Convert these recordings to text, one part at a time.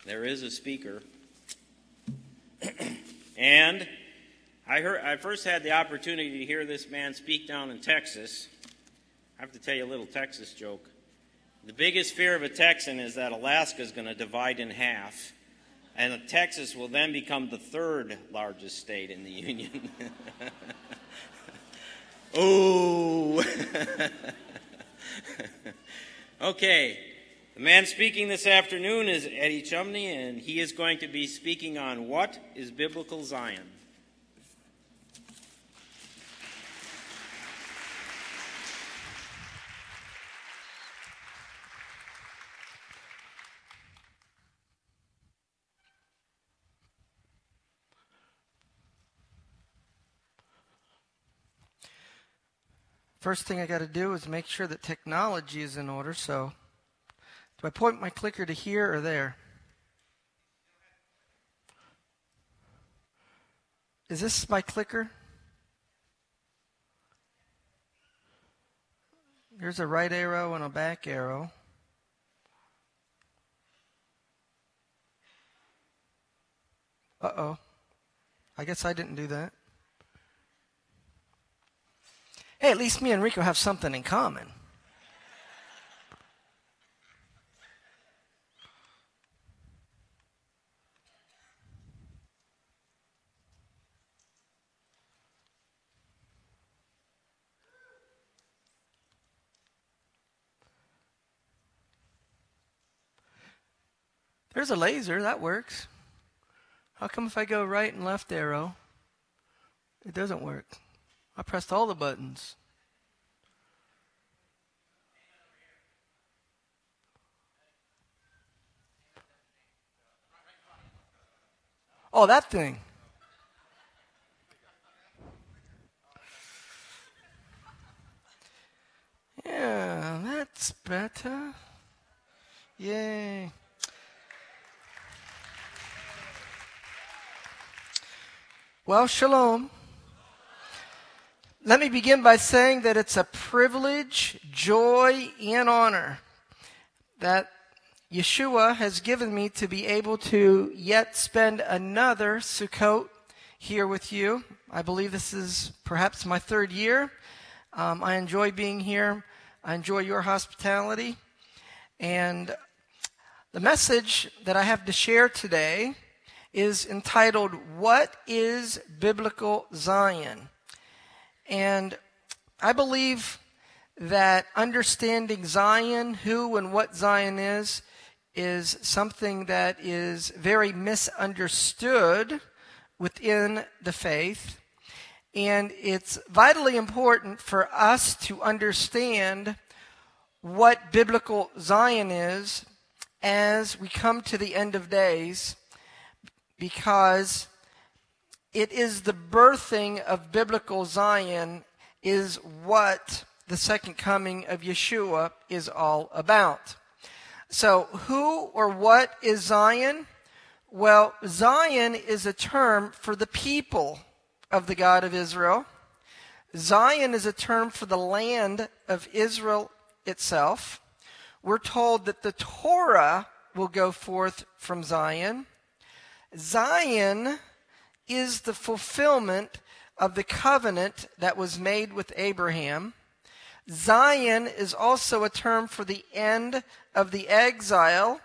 there is a speaker. And I first had the opportunity to hear this man speak down in Texas. I have to tell you a little Texas joke. The biggest fear of a Texan is that Alaska is going to divide in half, and Texas will then become the third largest state in the Union. Oh! Okay. The man speaking this afternoon is Eddie Chumney, and he is going to be speaking on what is biblical Zion. First thing I got to do is make sure that technology is in order. So, do I point my clicker to here or there? Is this my clicker? There's a right arrow and a back arrow. Uh-oh. I guess I didn't do that. Hey, at least me and Rico have something in common. There's a laser, that works. How come if I go right and left arrow, it doesn't work? I pressed all the buttons. Oh, that thing. Yeah, that's better. Yay. Well, shalom. Let me begin by saying that it's a privilege, joy, and honor that Yeshua has given me to be able to yet spend another Sukkot here with you. I believe this is perhaps my third year. I enjoy being here. I enjoy your hospitality. And the message that I have to share today is entitled, What is Biblical Zion? And I believe that understanding Zion, who and what Zion is something that is very misunderstood within the faith. And it's vitally important for us to understand what biblical Zion is as we come to the end of days, because it is the birthing of biblical Zion is what the second coming of Yeshua is all about. So who or what is Zion? Well, Zion is a term for the people of the God of Israel. Zion is a term for the land of Israel itself. We're told that the Torah will go forth from Zion. Zion is the fulfillment of the covenant that was made with Abraham. Zion is also a term for the end of the exile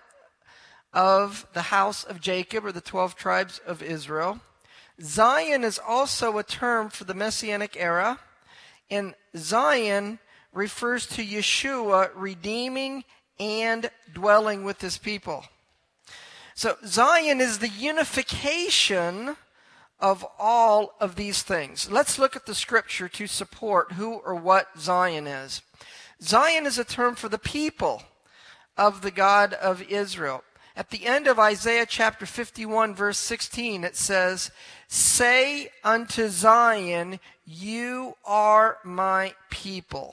of the house of Jacob, or the 12 tribes of Israel. Zion is also a term for the Messianic era, and Zion refers to Yeshua redeeming and dwelling with his people. So Zion is the unification of all of these things. Let's look at the scripture to support who or what Zion is. Zion is a term for the people of the God of Israel. At the end of Isaiah chapter 51, verse 16, it says, "Say unto Zion, you are my people."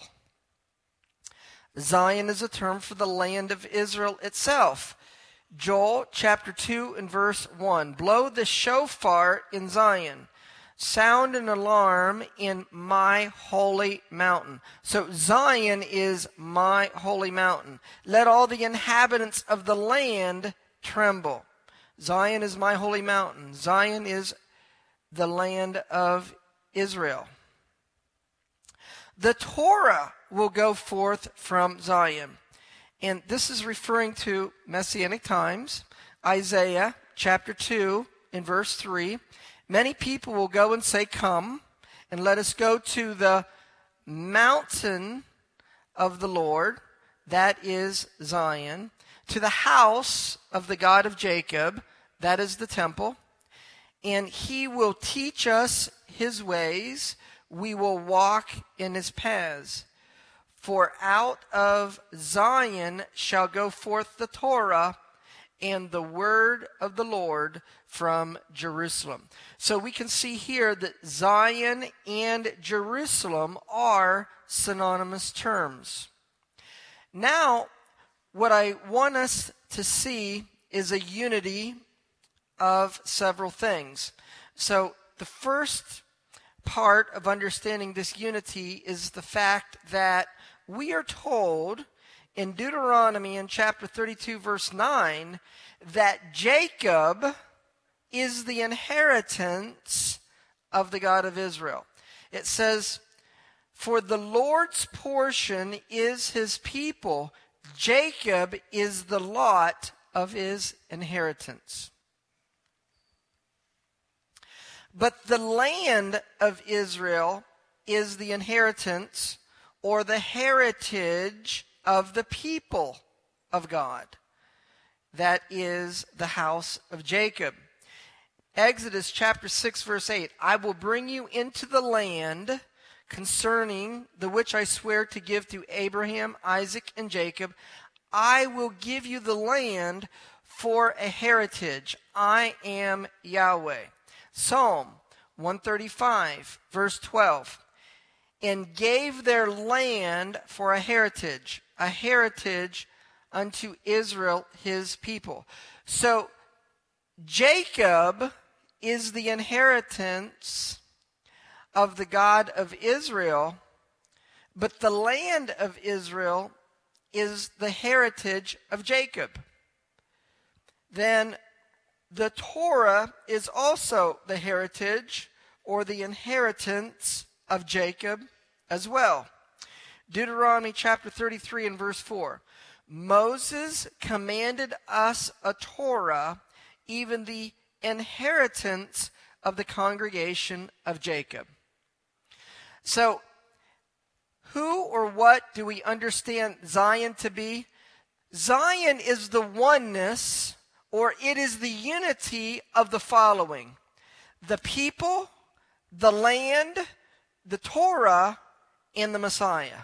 Zion is a term for the land of Israel itself. Joel chapter 2 and verse 1. Blow the shofar in Zion. Sound an alarm in my holy mountain. So Zion is my holy mountain. Let all the inhabitants of the land tremble. Zion is my holy mountain. Zion is the land of Israel. The Torah will go forth from Zion. And this is referring to Messianic times. Isaiah chapter 2 in verse 3. Many people will go and say, "Come, and let us go to the mountain of the Lord," that is Zion, "to the house of the God of Jacob," that is the temple, "and he will teach us his ways. We will walk in his paths. For out of Zion shall go forth the Torah and the word of the Lord from Jerusalem." So we can see here that Zion and Jerusalem are synonymous terms. Now, what I want us to see is a unity of several things. So the first part of understanding this unity is the fact that we are told in Deuteronomy in chapter 32 verse 9 that Jacob is the inheritance of the God of Israel. It says, "For the Lord's portion is his people. Jacob is the lot of his inheritance." But the land of Israel is the inheritance or the heritage of the people of God. That is the house of Jacob. Exodus chapter 6 verse 8, "I will bring you into the land concerning the which I swear to give to Abraham, Isaac, and Jacob. I will give you the land for a heritage. I am Yahweh." Psalm 135 verse 12, "And gave their land for a heritage unto Israel his people." So Jacob is the inheritance of the God of Israel, but the land of Israel is the heritage of Jacob. Then the Torah is also the heritage or the inheritance of Jacob as well. Deuteronomy chapter 33 and verse 4. "Moses commanded us a Torah, even the inheritance of the congregation of Jacob." So, who or what do we understand Zion to be? Zion is the oneness, or it is the unity of the following: the people, the land, the Torah, and the Messiah.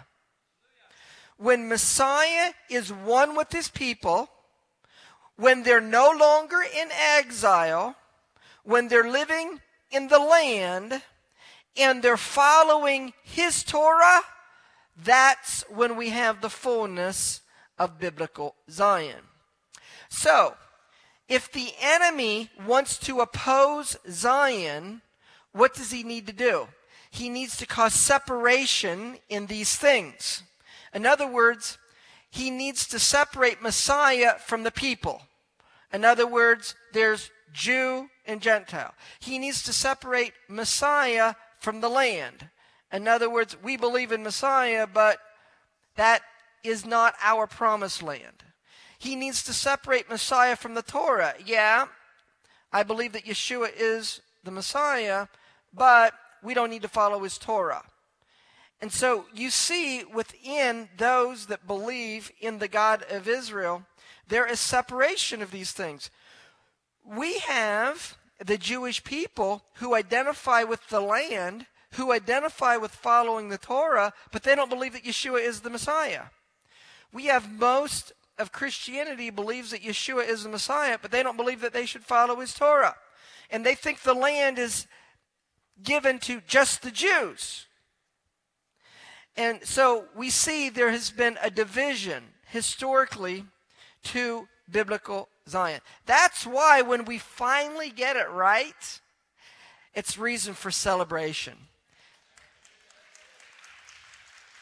When Messiah is one with his people, when they're no longer in exile, when they're living in the land, and they're following his Torah, that's when we have the fullness of biblical Zion. So, if the enemy wants to oppose Zion, what does he need to do? He needs to cause separation in these things. In other words, he needs to separate Messiah from the people. In other words, there's Jew and Gentile. He needs to separate Messiah from the land. In other words, we believe in Messiah, but that is not our promised land. He needs to separate Messiah from the Torah. Yeah, I believe that Yeshua is the Messiah, but we don't need to follow his Torah. And so you see within those that believe in the God of Israel, there is separation of these things. We have the Jewish people who identify with the land, who identify with following the Torah, but they don't believe that Yeshua is the Messiah. We have most of Christianity believes that Yeshua is the Messiah, but they don't believe that they should follow his Torah. And they think the land is given to just the Jews. And so we see there has been a division historically to biblical Zion. That's why when we finally get it right, it's reason for celebration.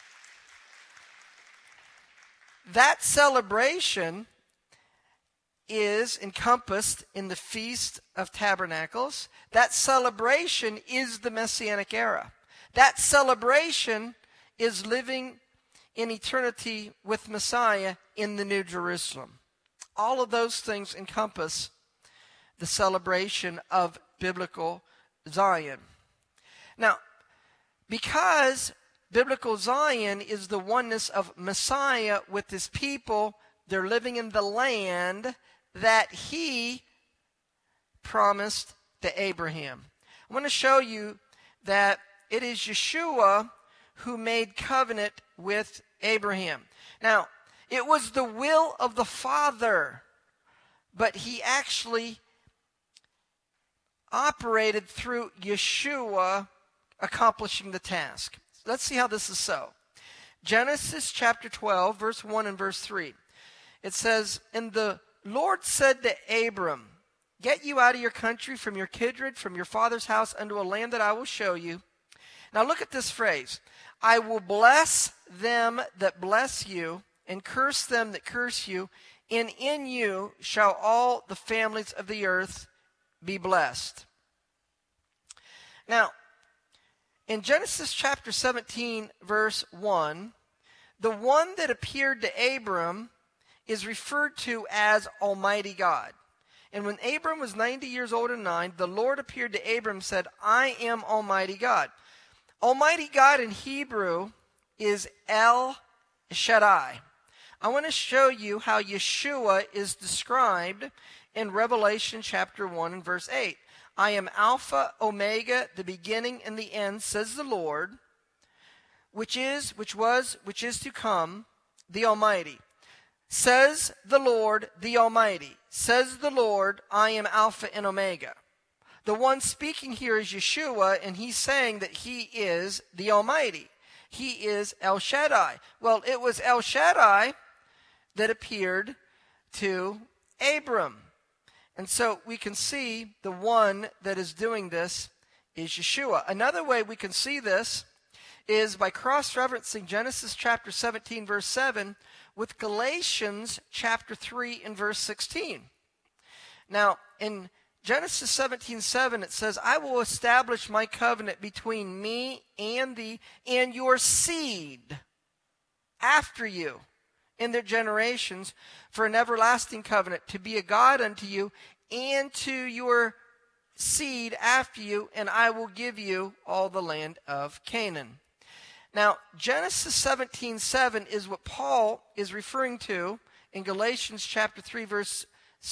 That celebration is encompassed in the Feast of Tabernacles. That celebration is the Messianic era. That celebration is living in eternity with Messiah in the New Jerusalem. All of those things encompass the celebration of biblical Zion. Now, because biblical Zion is the oneness of Messiah with his people, they're living in the land that he promised to Abraham. I want to show you that it is Yeshua who made covenant with Abraham. Now, it was the will of the Father, but he actually operated through Yeshua accomplishing the task. Let's see how this is so. Genesis chapter 12, verse 1 and verse 3. It says, "And the Lord said to Abram, Get you out of your country, from your kindred, from your father's house, unto a land that I will show you. Now look at this phrase. I will bless them that bless you, and curse them that curse you, and in you shall all the families of the earth be blessed." Now, in Genesis chapter 17, verse 1, the one that appeared to Abram is referred to as Almighty God. And when Abram was 90 years old and 9, the Lord appeared to Abram and said, I am Almighty God. Almighty God in Hebrew is El Shaddai. I want to show you how Yeshua is described in Revelation chapter 1 and verse 8. I am Alpha, Omega, the beginning and the end, says the Lord, which is, which was, which is to come, the Almighty. Says the Lord, the Almighty. Says the Lord, I am Alpha and Omega. The one speaking here is Yeshua, and he's saying that he is the Almighty. He is El Shaddai. Well, it was El Shaddai that appeared to Abram. And so we can see the one that is doing this is Yeshua. Another way we can see this is by cross-referencing Genesis chapter 17, verse 7, with Galatians chapter 3 and verse 16. Now, in Genesis 17:7, it says, I will establish my covenant between me and thee and your seed after you in their generations for an everlasting covenant, to be a God unto you and to your seed after you, and I will give you all the land of Canaan. Now, Genesis 17:7 is what Paul is referring to in Galatians chapter 3, verse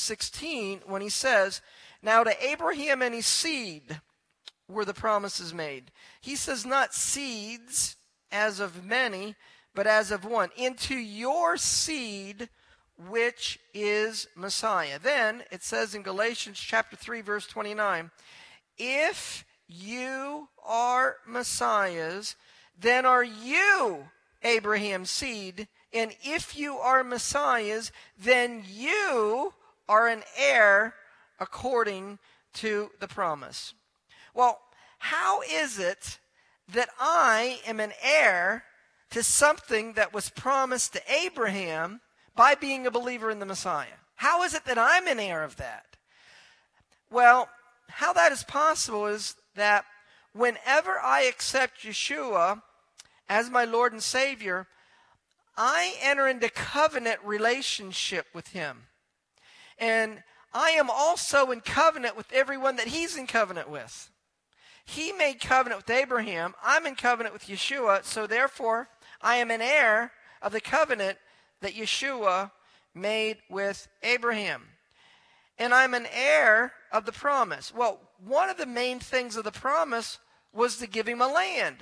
16, when he says, now to Abraham and his seed were the promises made. He says not seeds as of many, but as of one. Into your seed, which is Messiah. Then it says in Galatians chapter 3, verse 29, if you are Messiahs, then are you Abraham's seed, and if you are Messiahs, then you are an heir according to the promise. Well, how is it that I am an heir to something that was promised to Abraham by being a believer in the Messiah? How is it that I'm an heir of that? Well, how that is possible is that whenever I accept Yeshua as my Lord and Savior, I enter into covenant relationship with him. And I am also in covenant with everyone that he's in covenant with. He made covenant with Abraham. I'm in covenant with Yeshua. So therefore, I am an heir of the covenant that Yeshua made with Abraham. And I'm an heir of the promise. Well, one of the main things of the promise was to give him a land.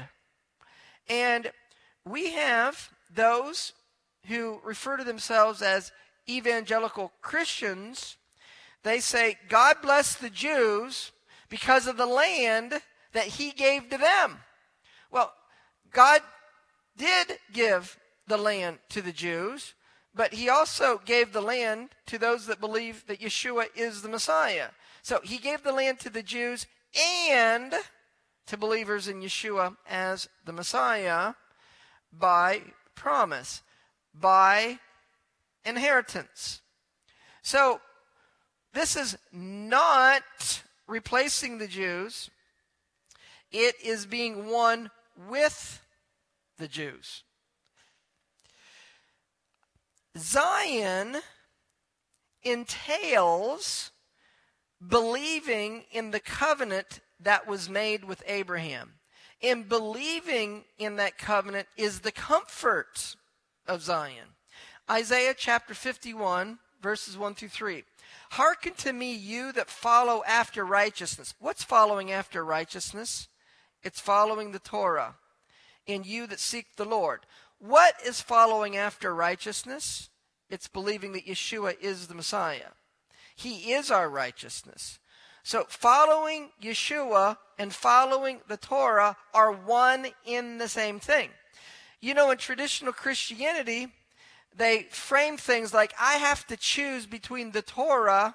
And we have those who refer to themselves as evangelical Christians. They say, God bless the Jews because of the land that he gave to them. Well, God did give the land to the Jews, but he also gave the land to those that believe that Yeshua is the Messiah. So he gave the land to the Jews and to believers in Yeshua as the Messiah by promise, by inheritance. So This is not replacing the Jews. It is being one with the Jews. Zion entails believing in the covenant that was made with Abraham. And believing in that covenant is the comfort of Zion. Isaiah chapter 51, verses 1 through 3. Hearken to me, you that follow after righteousness. What's following after righteousness? It's following the Torah. And you that seek the Lord. What is following after righteousness? It's believing that Yeshua is the Messiah. He is our righteousness. So following Yeshua and following the Torah are one in the same thing. You know, in traditional Christianity, they frame things like, I have to choose between the Torah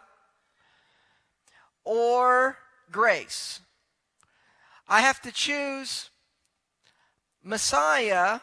or grace. I have to choose Messiah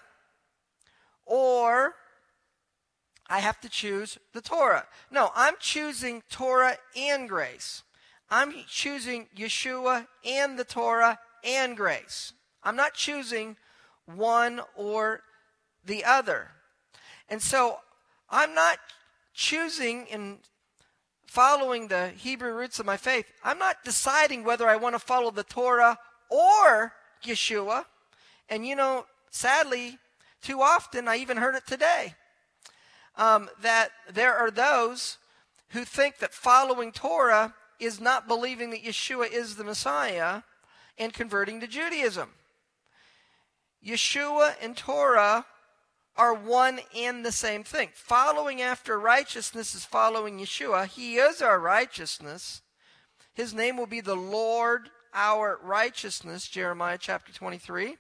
or I have to choose the Torah. No, I'm choosing Torah and grace. I'm choosing Yeshua and the Torah and grace. I'm not choosing one or the other. And so I'm not choosing in following the Hebrew roots of my faith. I'm not deciding whether I want to follow the Torah or Yeshua. And you know, sadly, too often, I even heard it today, that there are those who think that following Torah is not believing that Yeshua is the Messiah and converting to Judaism. Yeshua and Torah are one and the same thing. Following after righteousness is following Yeshua. He is our righteousness. His name will be the Lord, our righteousness, Jeremiah chapter 23.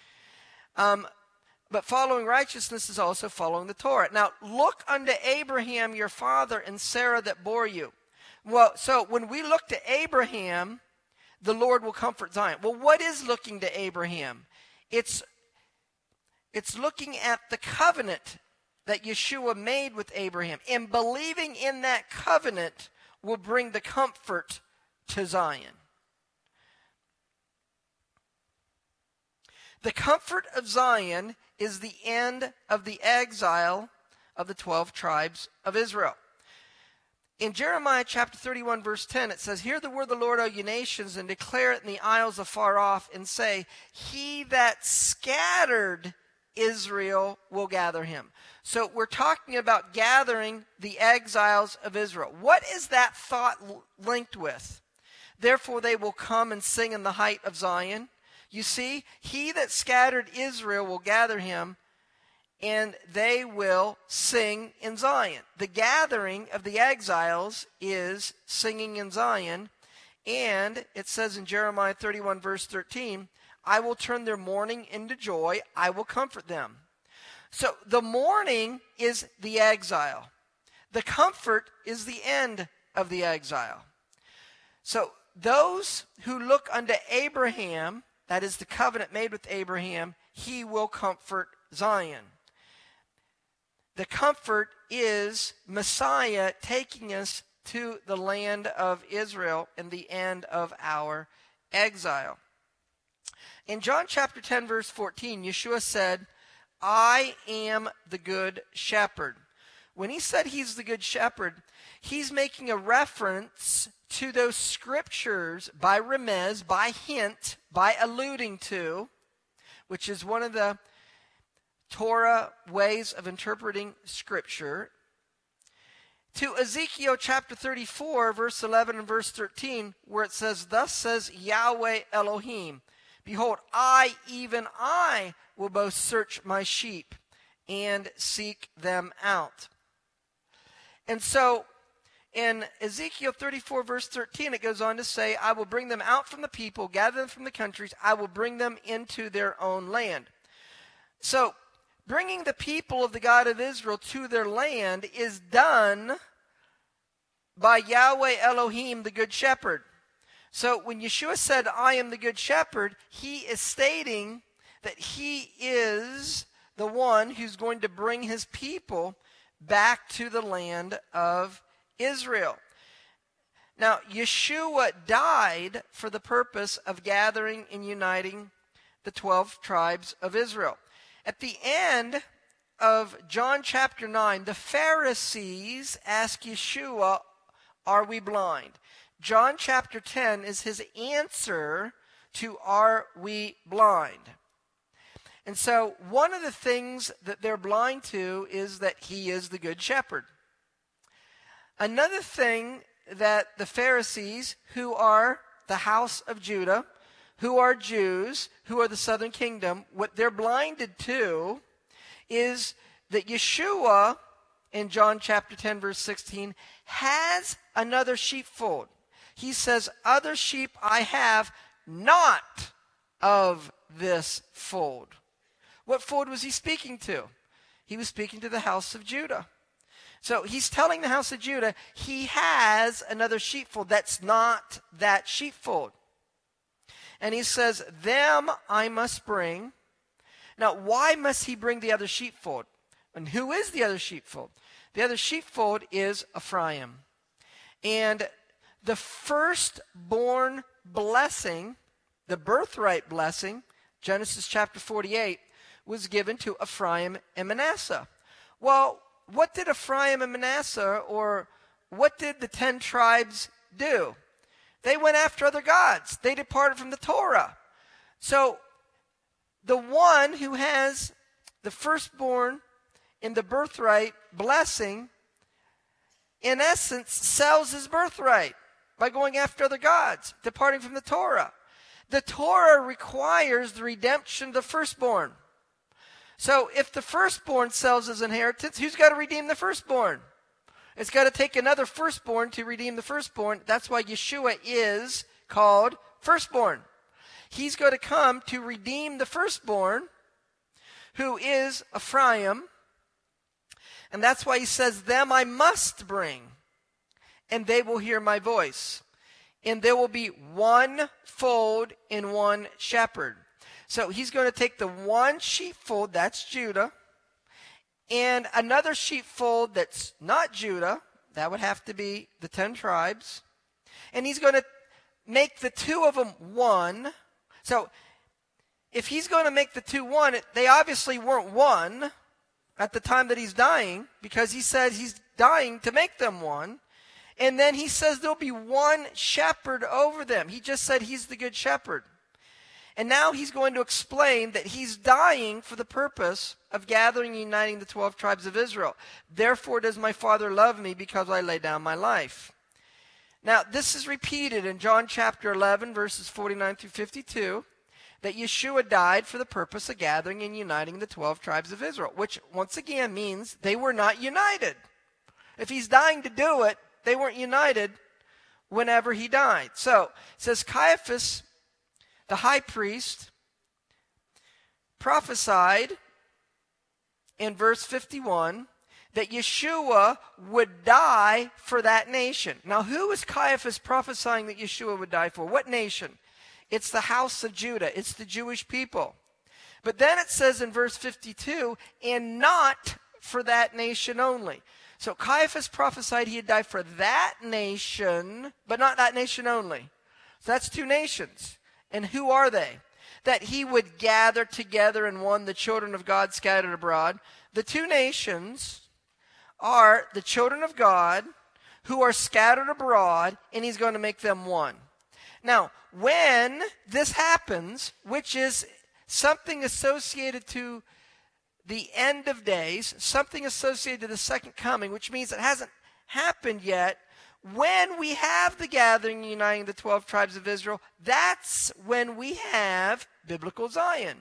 But following righteousness is also following the Torah. Now, look unto Abraham your father and Sarah that bore you. Well, so when we look to Abraham, the Lord will comfort Zion. Well, what is looking to Abraham? It's looking at the covenant that Yeshua made with Abraham. And believing in that covenant will bring the comfort to Zion. The comfort of Zion is the end of the exile of the 12 tribes of Israel. In Jeremiah chapter 31, verse 10, it says, Hear the word of the Lord, O ye nations, and declare it in the isles afar off, and say, He that scattered Israel will gather him. So we're talking about gathering the exiles of Israel. What is that thought linked with? Therefore they will come and sing in the height of Zion. You see, he that scattered Israel will gather him, and they will sing in Zion. The gathering of the exiles is singing in Zion. And it says in Jeremiah 31, verse 13, I will turn their mourning into joy. I will comfort them. So the mourning is the exile. The comfort is the end of the exile. So those who look unto Abraham, that is the covenant made with Abraham, he will comfort Zion. The comfort is Messiah taking us to the land of Israel and the end of our exile. In John chapter 10, verse 14, Yeshua said, I am the good shepherd. When he said he's the good shepherd, he's making a reference to those scriptures by remez, by hint, by alluding to, which is one of the Torah ways of interpreting Scripture, to Ezekiel chapter 34, verse 11 and verse 13, where it says, Thus says Yahweh Elohim, Behold, I, even I, will both search my sheep and seek them out. And so, in Ezekiel 34, verse 13, it goes on to say, I will bring them out from the people, gather them from the countries, I will bring them into their own land. So, bringing the people of the God of Israel to their land is done by Yahweh Elohim, the Good Shepherd. So when Yeshua said, I am the Good Shepherd, he is stating that he is the one who's going to bring his people back to the land of Israel. Now, Yeshua died for the purpose of gathering and uniting the 12 tribes of Israel. At the end of John chapter 9, the Pharisees ask Yeshua, are we blind? John chapter 10 is his answer to are we blind? And so one of the things that they're blind to is that he is the good shepherd. Another thing that the Pharisees, who are the house of Judah, who are Jews, who are the southern kingdom, what they're blinded to is that Yeshua, in John chapter 10, verse 16, has another sheepfold. He says, other sheep I have, not of this fold. What fold was he speaking to? He was speaking to the house of Judah. So he's telling the house of Judah, he has another sheepfold that's not that sheepfold. And he says, them I must bring. Now, why must he bring the other sheepfold? And who is the other sheepfold? The other sheepfold is Ephraim. And the firstborn blessing, the birthright blessing, Genesis chapter 48, was given to Ephraim and Manasseh. Well, what did Ephraim and Manasseh, or what did the 10 tribes do? They went after other gods. They departed from the Torah. So the one who has the firstborn in the birthright blessing, in essence, sells his birthright by going after other gods, departing from the Torah. The Torah requires the redemption of the firstborn. So if the firstborn sells his inheritance, who's got to redeem the firstborn? It's got to take another firstborn to redeem the firstborn. That's why Yeshua is called firstborn. He's going to come to redeem the firstborn, who is Ephraim. And that's why he says, them I must bring, and they will hear my voice. And there will be one fold and one shepherd. So he's going to take the one sheepfold, that's Judah, and another sheepfold that's not Judah, that would have to be the 10 tribes, and he's going to make the two of them one. So if he's going to make the two one, they obviously weren't one at the time that he's dying, because he said he's dying to make them one. And then he says there'll be one shepherd over them. He just said he's the good shepherd. And now he's going to explain that he's dying for the purpose of gathering and uniting the 12 tribes of Israel. Therefore does my Father love me, because I lay down my life. Now, this is repeated in John chapter 11, verses 49 through 52, that Yeshua died for the purpose of gathering and uniting the 12 tribes of Israel, which once again means they were not united. If he's dying to do it, they weren't united whenever he died. So, it says Caiaphas, the high priest, prophesied in verse 51 that Yeshua would die for that nation. Now, who is Caiaphas prophesying that Yeshua would die for? What nation? It's the house of Judah. It's the Jewish people. But then it says in verse 52, and not for that nation only. So Caiaphas prophesied he'd die for that nation, but not that nation only. So that's two nations. And who are they? That he would gather together in one the children of God scattered abroad. The two nations are the children of God who are scattered abroad, and he's going to make them one. Now, when this happens, which is something associated to the end of days, something associated to the second coming, which means it hasn't happened yet, when we have the gathering uniting the 12 tribes of Israel, that's when we have biblical Zion.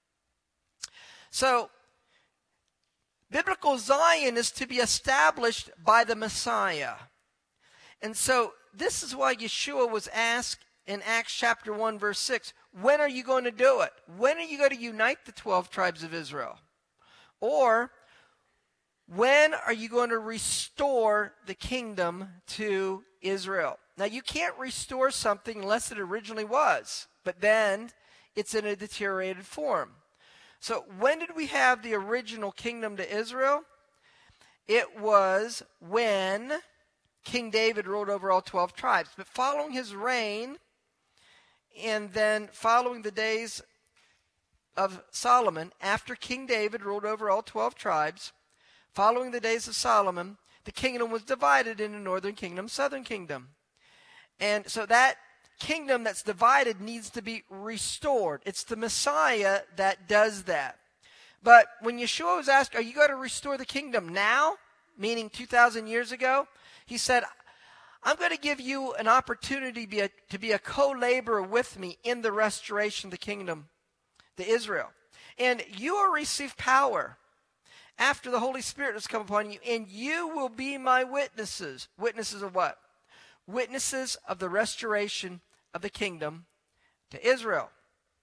So, biblical Zion is to be established by the Messiah. And so, this is why Yeshua was asked in Acts chapter 1, verse 6, when are you going to do it? When are you going to unite the 12 tribes of Israel? Or, when are you going to restore the kingdom to Israel? Now, you can't restore something unless it originally was, but then it's in a deteriorated form. So, when did we have the original kingdom to Israel? It was when King David ruled over all 12 tribes. But following his reign, and then following the days of Solomon, after King David ruled over all 12 tribes, following the days of Solomon, the kingdom was divided into northern kingdom, southern kingdom. And so that kingdom that's divided needs to be restored. It's the Messiah that does that. But when Yeshua was asked, are you going to restore the kingdom now? Meaning 2,000 years ago? He said, I'm going to give you an opportunity to be a co-laborer with me in the restoration of the kingdom, to Israel. And you will receive power after the Holy Spirit has come upon you, and you will be my witnesses. Witnesses of what? Witnesses of the restoration of the kingdom to Israel.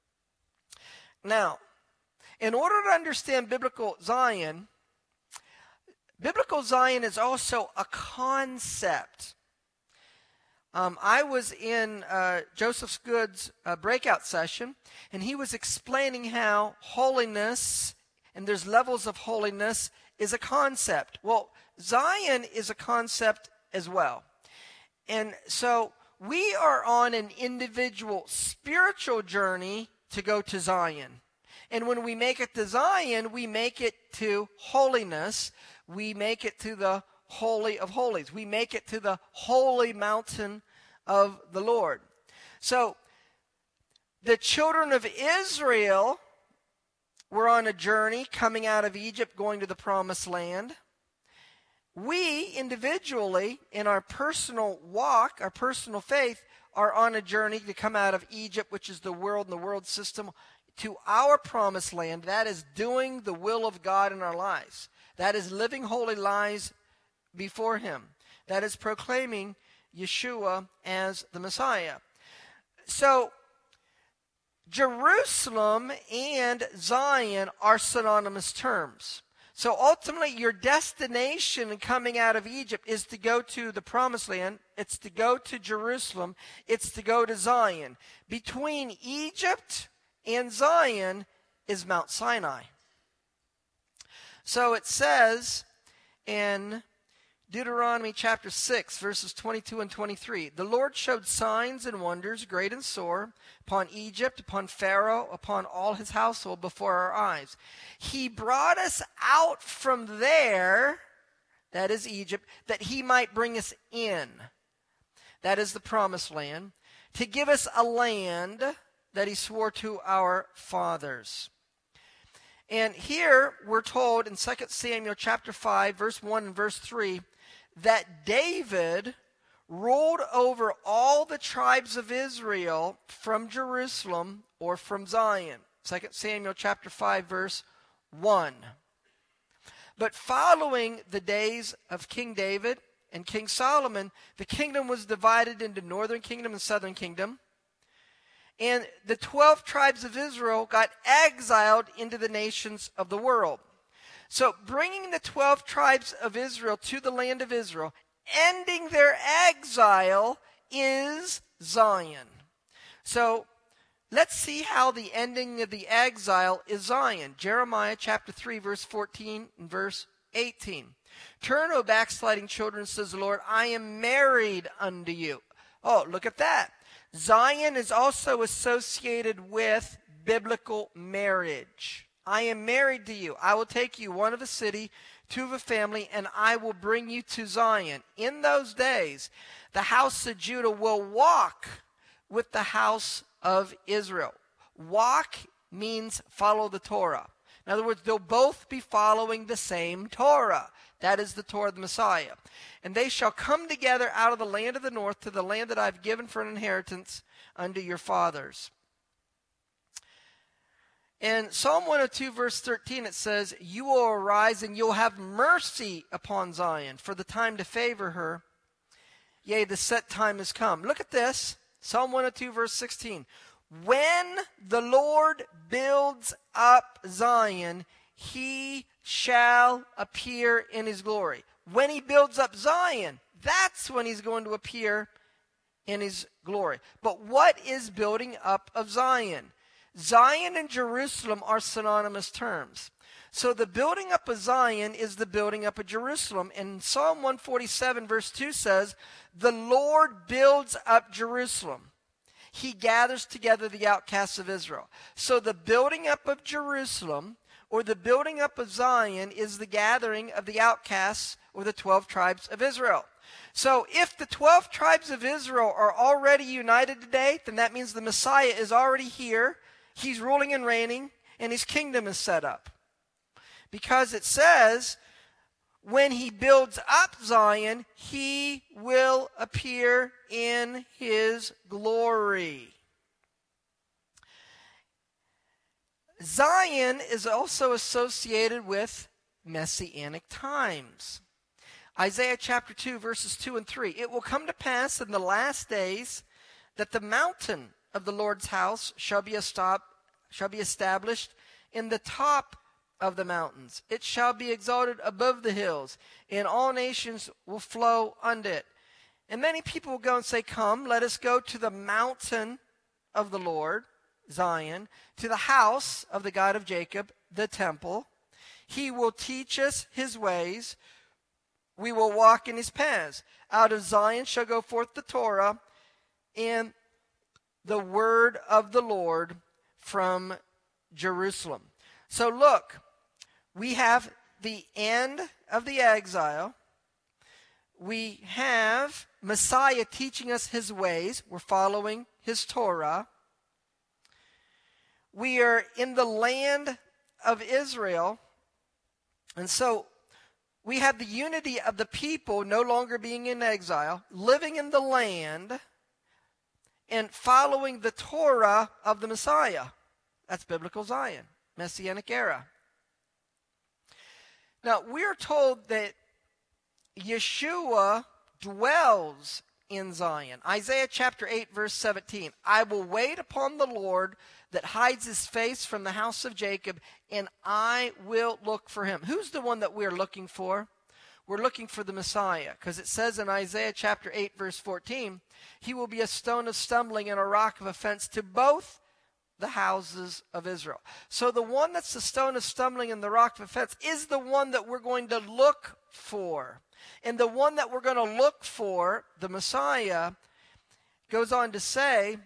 Now, in order to understand biblical Zion is also a concept. I was in Joseph Good's breakout session, and he was explaining how holiness, and there's levels of holiness, is a concept. Well, Zion is a concept as well. And so we are on an individual spiritual journey to go to Zion. And when we make it to Zion, we make it to holiness. We make it to the Holy of Holies. We make it to the holy mountain of the Lord. So the children of Israel were on a journey coming out of Egypt, going to the promised land. We individually, in our personal walk, our personal faith, are on a journey to come out of Egypt, which is the world and the world system, to our promised land. That is doing the will of God in our lives. That is living holy lives before Him. That is proclaiming Yeshua as the Messiah. So, Jerusalem and Zion are synonymous terms. So ultimately, your destination in coming out of Egypt is to go to the promised land. It's to go to Jerusalem. It's to go to Zion. Between Egypt and Zion is Mount Sinai. So it says in Deuteronomy chapter 6, verses 22 and 23, the Lord showed signs and wonders, great and sore, upon Egypt, upon Pharaoh, upon all his household before our eyes. He brought us out from there, that is Egypt, that he might bring us in, that is the promised land, to give us a land that he swore to our fathers. And here we're told in 2 Samuel chapter 5, verse 1 and verse 3, that David ruled over all the tribes of Israel from Jerusalem or from Zion. 2 Samuel chapter 5, verse 1. But following the days of King David and King Solomon, the kingdom was divided into northern kingdom and southern kingdom. And the 12 tribes of Israel got exiled into the nations of the world. So bringing the 12 tribes of Israel to the land of Israel, ending their exile, is Zion. So let's see how the ending of the exile is Zion. Jeremiah chapter 3, verse 14 and verse 18. Turn, O backsliding children, says the Lord, I am married unto you. Oh, look at that. Zion is also associated with biblical marriage. I am married to you. I will take you, one of a city, two of a family, and I will bring you to Zion. In those days, the house of Judah will walk with the house of Israel. Walk means follow the Torah. In other words, they'll both be following the same Torah. That is the Torah of the Messiah. And they shall come together out of the land of the north to the land that I have given for an inheritance unto your fathers. In Psalm 102, verse 13, it says, you will arise and you'll have mercy upon Zion, for the time to favor her. Yea, the set time has come. Look at this. Psalm 102, verse 16. When the Lord builds up Zion, he shall appear in his glory. When he builds up Zion, that's when he's going to appear in his glory. But what is building up of Zion? Zion and Jerusalem are synonymous terms. So the building up of Zion is the building up of Jerusalem. And Psalm 147 verse 2 says, the Lord builds up Jerusalem. He gathers together the outcasts of Israel. So the building up of Jerusalem, or the building up of Zion, is the gathering of the outcasts, or the 12 tribes of Israel. So if the 12 tribes of Israel are already united today, then that means the Messiah is already here. He's ruling and reigning, and his kingdom is set up. Because it says, when he builds up Zion, he will appear in his glory. Zion is also associated with messianic times. Isaiah chapter 2, verses 2 and 3. It will come to pass in the last days that the mountain of the Lord's house shall be established in the top of the mountains. It shall be exalted above the hills, and all nations will flow unto it. And many people will go and say, come, let us go to the mountain of the Lord, Zion, to the house of the God of Jacob, the temple. He will teach us his ways. We will walk in his paths. Out of Zion shall go forth the Torah and the word of the Lord from Jerusalem. So look, we have the end of the exile. We have Messiah teaching us his ways. We're following his Torah. We are in the land of Israel. And so we have the unity of the people no longer being in exile, living in the land, and following the Torah of the Messiah. That's biblical Zion, Messianic era. Now, we're told that Yeshua dwells in Zion. Isaiah chapter 8, verse 17. I will wait upon the Lord that hides his face from the house of Jacob, and I will look for him. Who's the one that we're looking for? We're looking for the Messiah, because it says in Isaiah chapter 8, verse 14, he will be a stone of stumbling and a rock of offense to both the houses of Israel. So the one that's the stone of stumbling and the rock of offense is the one that we're going to look for. And the one that we're going to look for, the Messiah, goes on to say,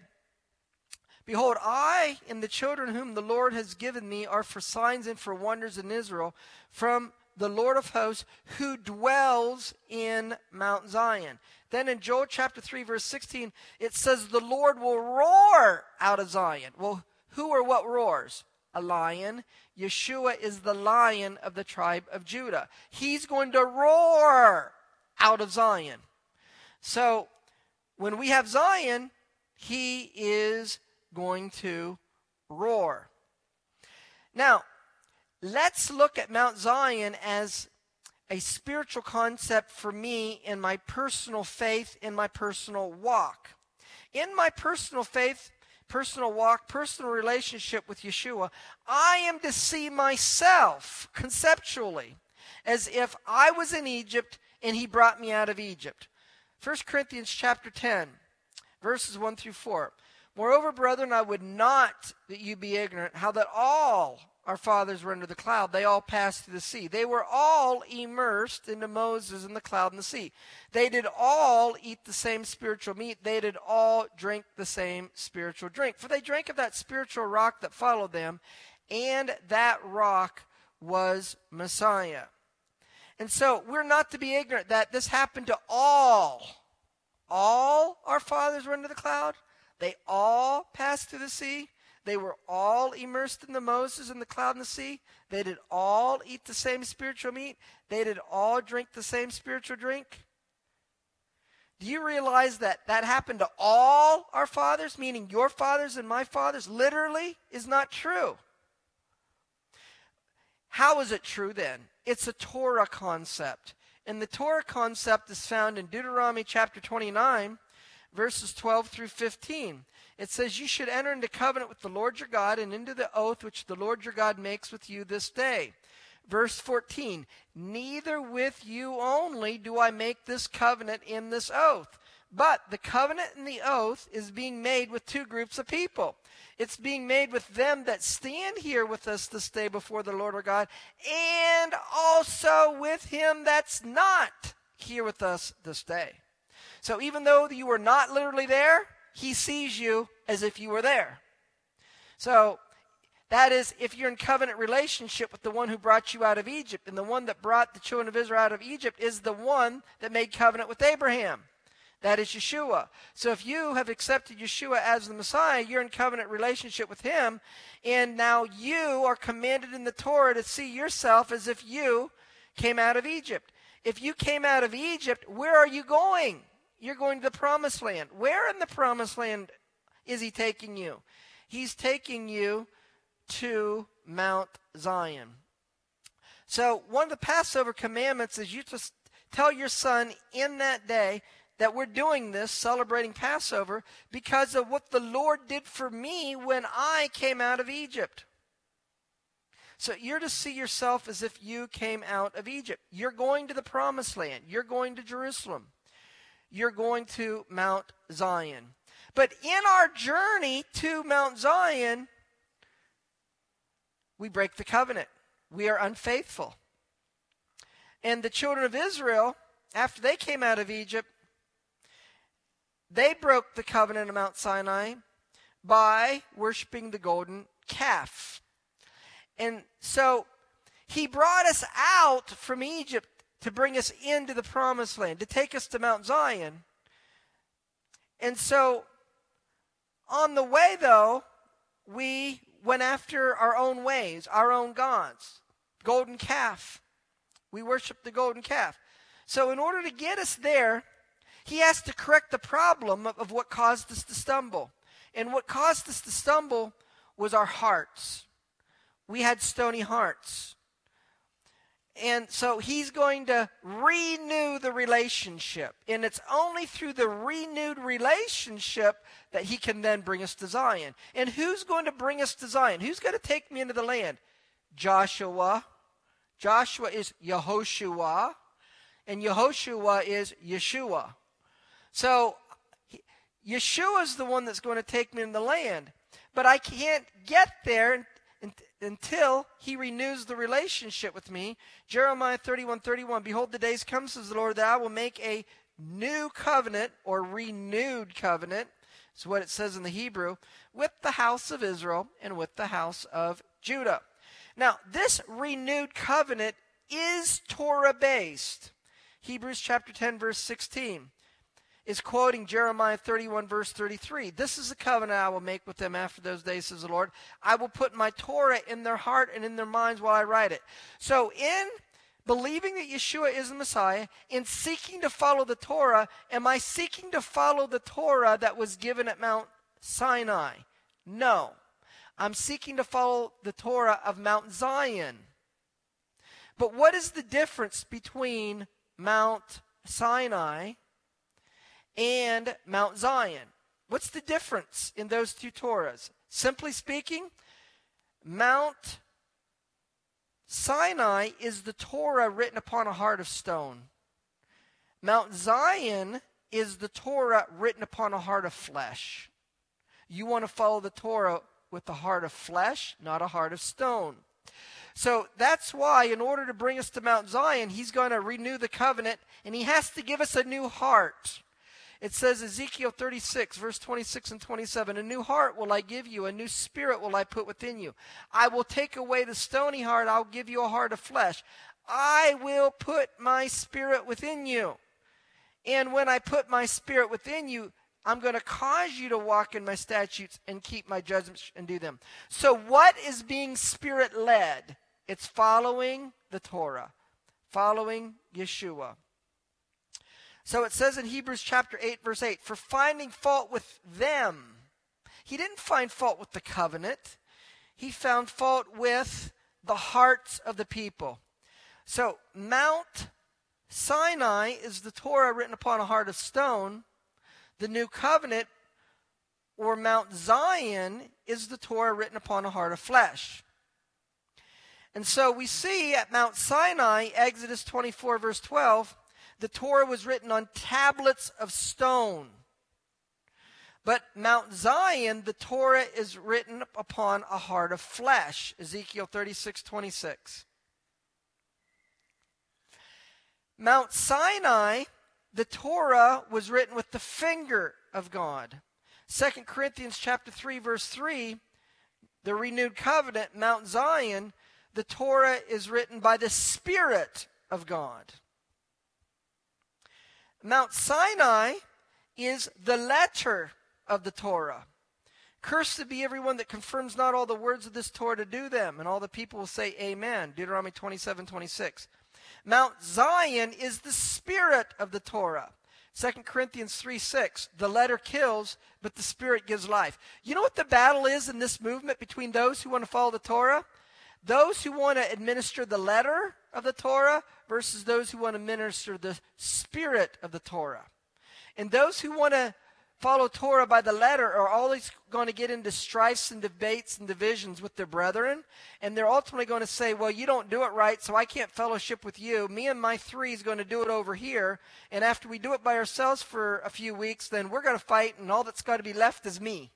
behold, I and the children whom the Lord has given me are for signs and for wonders in Israel from the Lord of hosts who dwells in Mount Zion. Then in Joel chapter 3 verse 16 it says the Lord will roar out of Zion. Well, who or what roars? A lion. Yeshua is the Lion of the tribe of Judah. He's going to roar out of Zion. So when we have Zion, he is going to roar. Now, let's look at Mount Zion as a spiritual concept for me in my personal faith, in my personal walk. In my personal faith, personal walk, personal relationship with Yeshua, I am to see myself conceptually as if I was in Egypt and he brought me out of Egypt. 1 Corinthians chapter 10, verses 1 through 4. Moreover, brethren, I would not that you be ignorant how that all our fathers were under the cloud. They all passed through the sea. They were all immersed into Moses in the cloud and the sea. They did all eat the same spiritual meat. They did all drink the same spiritual drink. For they drank of that spiritual rock that followed them, and that rock was Messiah. And so we're not to be ignorant that this happened to all. All our fathers were under the cloud. They all passed through the sea. They were all immersed in the Moses in the cloud and the sea. They did all eat the same spiritual meat. They did all drink the same spiritual drink. Do you realize that that happened to all our fathers, meaning your fathers and my fathers, literally is not true? How is it true then? It's a Torah concept. And the Torah concept is found in Deuteronomy chapter 29, verses 12 through 15. It says, you should enter into covenant with the Lord your God and into the oath which the Lord your God makes with you this day. Verse 14, neither with you only do I make this covenant in this oath, But the covenant and the oath is being made with two groups of people. It's being made with them that stand here with us this day before the Lord our God, and also with him that's not here with us this day. So even though you were not literally there, he sees you as if you were there. So that is, if you're in covenant relationship with the one who brought you out of Egypt, and the one that brought the children of Israel out of Egypt is the one that made covenant with Abraham. That is Yeshua. So if you have accepted Yeshua as the Messiah, you're in covenant relationship with him, and now you are commanded in the Torah to see yourself as if you came out of Egypt. If you came out of Egypt, where are you going? You're going to the Promised Land. Where in the Promised Land is he taking you? He's taking you to Mount Zion. So one of the Passover commandments is you to tell your son in that day that we're doing this, celebrating Passover, because of what the Lord did for me when I came out of Egypt. So you're to see yourself as if you came out of Egypt. You're going to the Promised Land. You're going to Jerusalem. You're going to Mount Zion. But in our journey to Mount Zion, we break the covenant. We are unfaithful. And the children of Israel, after they came out of Egypt, they broke the covenant of Mount Sinai by worshiping the golden calf. And so he brought us out from Egypt to bring us into the Promised Land, to take us to Mount Zion. And so on the way, though, we went after our own ways, our own gods. Golden calf. We worshiped the golden calf. So in order to get us there, he has to correct the problem of what caused us to stumble. And what caused us to stumble was our hearts. We had stony hearts. And so he's going to renew the relationship. And it's only through the renewed relationship that he can then bring us to Zion. And who's going to bring us to Zion? Who's going to take me into the land? Joshua. Joshua is Yehoshua. And Yehoshua is Yeshua. So Yeshua is the one that's going to take me in the land. But I can't get there until he renews the relationship with me. Jeremiah 31:31, behold, the days come, says the Lord, that I will make a new covenant, or renewed covenant, is what it says in the Hebrew, with the house of Israel and with the house of Judah. Now, this renewed covenant is Torah-based. Hebrews chapter 10, verse 16. Is quoting Jeremiah 31, verse 33. This is the covenant I will make with them after those days, says the Lord. I will put my Torah in their heart and in their minds while I write it. So in believing that Yeshua is the Messiah, in seeking to follow the Torah, am I seeking to follow the Torah that was given at Mount Sinai? No. I'm seeking to follow the Torah of Mount Zion. But what is the difference between Mount Sinai and Mount Zion? What's the difference in those two Torahs? Simply speaking, Mount Sinai is the Torah written upon a heart of stone. Mount Zion is the Torah written upon a heart of flesh. You want to follow the Torah with a heart of flesh, not a heart of stone. So that's why in order to bring us to Mount Zion, he's going to renew the covenant, and he has to give us a new heart. It says Ezekiel 36, verse 26 and 27, a new heart will I give you, a new spirit will I put within you. I will take away the stony heart, I'll give you a heart of flesh. I will put my spirit within you. And when I put my spirit within you, I'm going to cause you to walk in my statutes and keep my judgments and do them. So what is being spirit-led? It's following the Torah, following Yeshua. So it says in Hebrews chapter 8, verse 8, for finding fault with them. He didn't find fault with the covenant. He found fault with the hearts of the people. So Mount Sinai is the Torah written upon a heart of stone. The new covenant, or Mount Zion, is the Torah written upon a heart of flesh. And so we see at Mount Sinai, Exodus 24, verse 12, the Torah was written on tablets of stone. But Mount Zion, the Torah is written upon a heart of flesh. Ezekiel 36:26. Mount Sinai, the Torah was written with the finger of God. 2 Corinthians chapter 3, verse 3, the renewed covenant, Mount Zion, the Torah is written by the Spirit of God. Mount Sinai is the letter of the Torah. Cursed be everyone that confirms not all the words of this Torah to do them. And all the people will say amen. Deuteronomy 27:26. Mount Zion is the spirit of the Torah. 2 Corinthians 3:6. The letter kills, but the spirit gives life. You know what the battle is in this movement between those who want to follow the Torah? Those who want to administer the letter of the Torah versus those who want to minister the spirit of the Torah. And those who want to follow Torah by the letter are always going to get into strifes and debates and divisions with their brethren. And they're ultimately going to say, well, you don't do it right, so I can't fellowship with you. Me and my three is going to do it over here. And after we do it by ourselves for a few weeks, then we're going to fight, and all that's got to be left is me.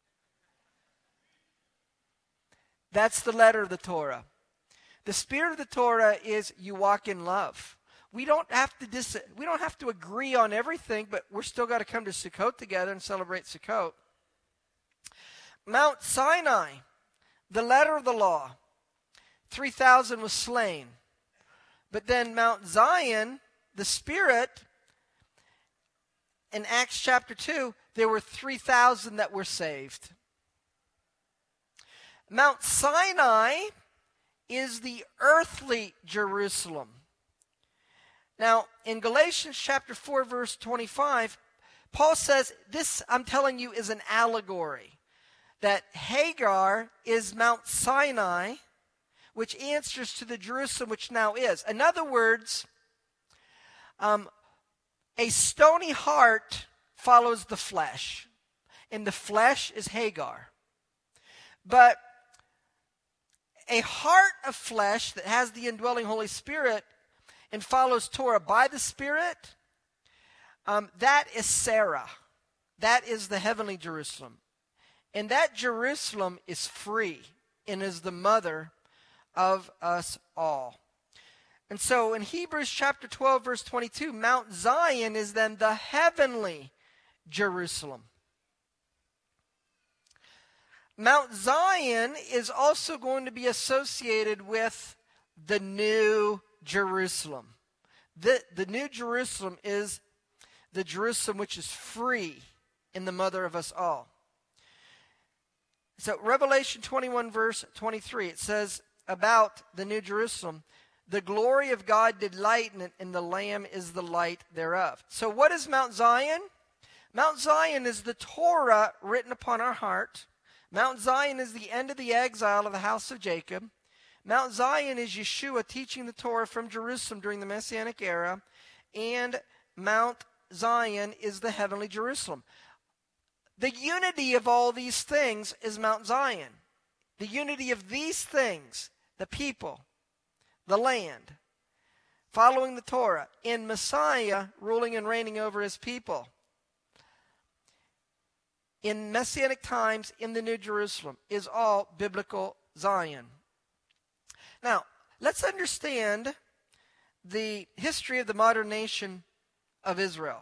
That's the letter of the Torah. The spirit of the Torah is you walk in love. We don't have to agree on everything, but we're still got to come to Sukkot together and celebrate Sukkot. Mount Sinai, the letter of the law, 3,000 was slain. But then Mount Zion, the Spirit, in Acts chapter 2, there were 3,000 that were saved. Mount Sinai is the earthly Jerusalem. Now, in Galatians chapter 4, verse 25, Paul says, this, I'm telling you, is an allegory. That Hagar is Mount Sinai, which answers to the Jerusalem which now is. In other words, a stony heart follows the flesh. And the flesh is Hagar. But a heart of flesh that has the indwelling Holy Spirit and follows Torah by the Spirit, that is Sarah. That is the heavenly Jerusalem. And that Jerusalem is free and is the mother of us all. And so in Hebrews chapter 12, verse 22, Mount Zion is then the heavenly Jerusalem. Mount Zion is also going to be associated with the New Jerusalem. The New Jerusalem is the Jerusalem which is free and the mother of us all. So Revelation 21 verse 23, it says about the New Jerusalem, the glory of God did lighten it, and the Lamb is the light thereof. So what is Mount Zion? Mount Zion is the Torah written upon our heart. Mount Zion is the end of the exile of the house of Jacob. Mount Zion is Yeshua teaching the Torah from Jerusalem during the Messianic era. And Mount Zion is the heavenly Jerusalem. The unity of all these things is Mount Zion. The unity of these things, the people, the land, following the Torah, and Messiah ruling and reigning over his people. In Messianic times, in the New Jerusalem, is all biblical Zion. Now, let's understand the history of the modern nation of Israel.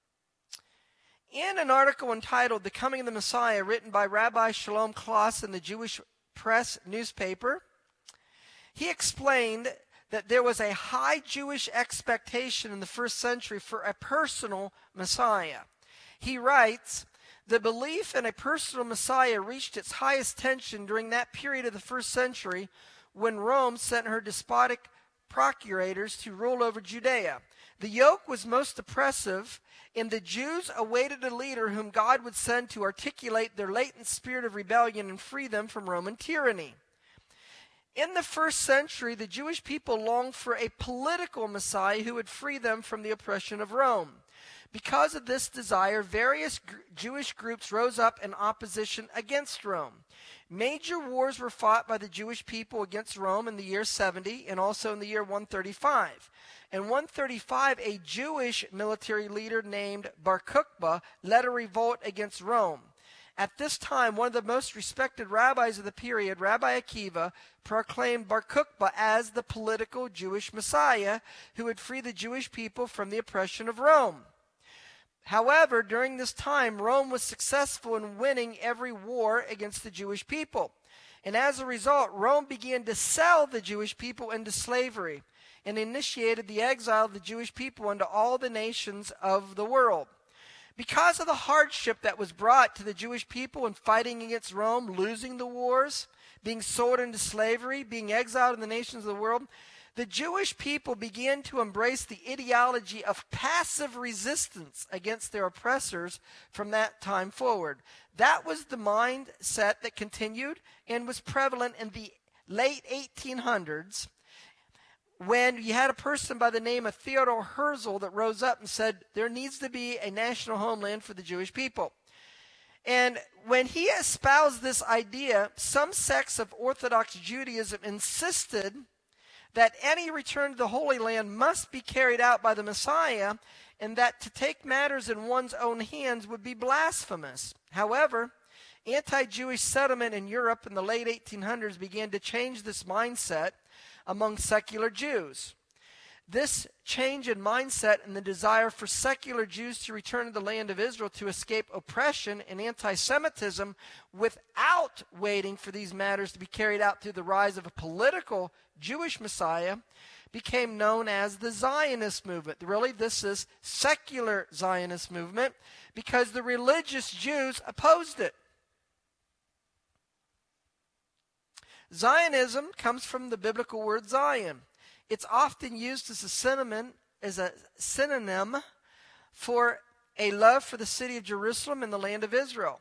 In an article entitled The Coming of the Messiah, written by Rabbi Shalom Klaus in the Jewish Press newspaper, he explained that there was a high Jewish expectation in the first century for a personal Messiah. He writes, the belief in a personal Messiah reached its highest tension during that period of the first century when Rome sent her despotic procurators to rule over Judea. The yoke was most oppressive, and the Jews awaited a leader whom God would send to articulate their latent spirit of rebellion and free them from Roman tyranny. In the first century, the Jewish people longed for a political Messiah who would free them from the oppression of Rome. Because of this desire, various Jewish groups rose up in opposition against Rome. Major wars were fought by the Jewish people against Rome in the year 70 and also in the year 135. In 135, a Jewish military leader named Bar Kokhba led a revolt against Rome. At this time, one of the most respected rabbis of the period, Rabbi Akiva, proclaimed Bar Kokhba as the political Jewish Messiah who would free the Jewish people from the oppression of Rome. However, during this time, Rome was successful in winning every war against the Jewish people. And as a result, Rome began to sell the Jewish people into slavery and initiated the exile of the Jewish people into all the nations of the world. Because of the hardship that was brought to the Jewish people in fighting against Rome, losing the wars, being sold into slavery, being exiled in the nations of the world, the Jewish people began to embrace the ideology of passive resistance against their oppressors from that time forward. That was the mindset that continued and was prevalent in the late 1800s, when you had a person by the name of Theodor Herzl that rose up and said there needs to be a national homeland for the Jewish people. And when he espoused this idea, some sects of Orthodox Judaism insisted that any return to the Holy Land must be carried out by the Messiah, and that to take matters in one's own hands would be blasphemous. However, anti-Jewish settlement in Europe in the late 1800s began to change this mindset among secular Jews. This change in mindset and the desire for secular Jews to return to the land of Israel to escape oppression and anti-Semitism without waiting for these matters to be carried out through the rise of a political Jewish Messiah became known as the Zionist movement. Really, this is secular Zionist movement because the religious Jews opposed it. Zionism comes from the biblical word Zion. It's often used as a synonym for a love for the city of Jerusalem and the land of Israel.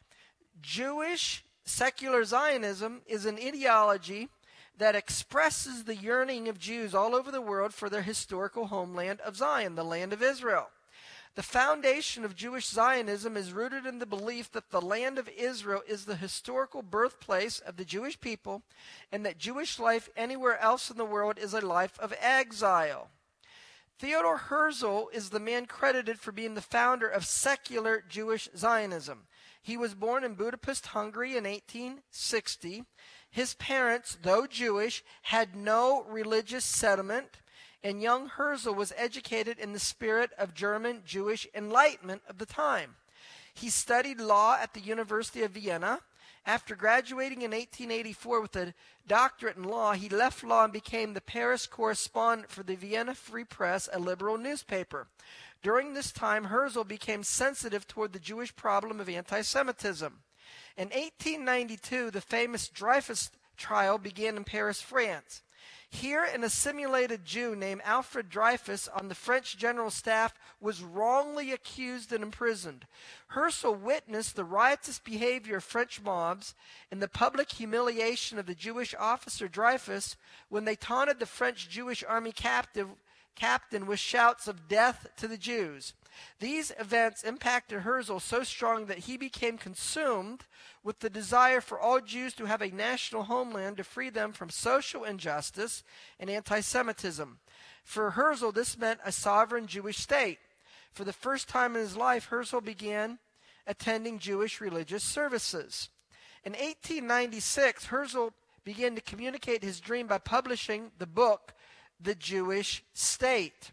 Jewish secular Zionism is an ideology that expresses the yearning of Jews all over the world for their historical homeland of Zion, the land of Israel. The foundation of Jewish Zionism is rooted in the belief that the land of Israel is the historical birthplace of the Jewish people, and that Jewish life anywhere else in the world is a life of exile. Theodor Herzl is the man credited for being the founder of secular Jewish Zionism. He was born in Budapest, Hungary in 1860. His parents, though Jewish, had no religious sentiment, and young Herzl was educated in the spirit of German Jewish Enlightenment of the time. He studied law at the University of Vienna. After graduating in 1884 with a doctorate in law, he left law and became the Paris correspondent for the Vienna Free Press, a liberal newspaper. During this time, Herzl became sensitive toward the Jewish problem of anti-Semitism. In 1892, the famous Dreyfus trial began in Paris, France. Here, an assimilated Jew named Alfred Dreyfus on the French general staff was wrongly accused and imprisoned. Herzl witnessed the riotous behavior of French mobs and the public humiliation of the Jewish officer Dreyfus when they taunted the French Jewish army captain with shouts of death to the Jews. These events impacted Herzl so strong that he became consumed with the desire for all Jews to have a national homeland to free them from social injustice and anti-Semitism. For Herzl, this meant a sovereign Jewish state. For the first time in his life, Herzl began attending Jewish religious services. In 1896, Herzl began to communicate his dream by publishing the book, The Jewish State.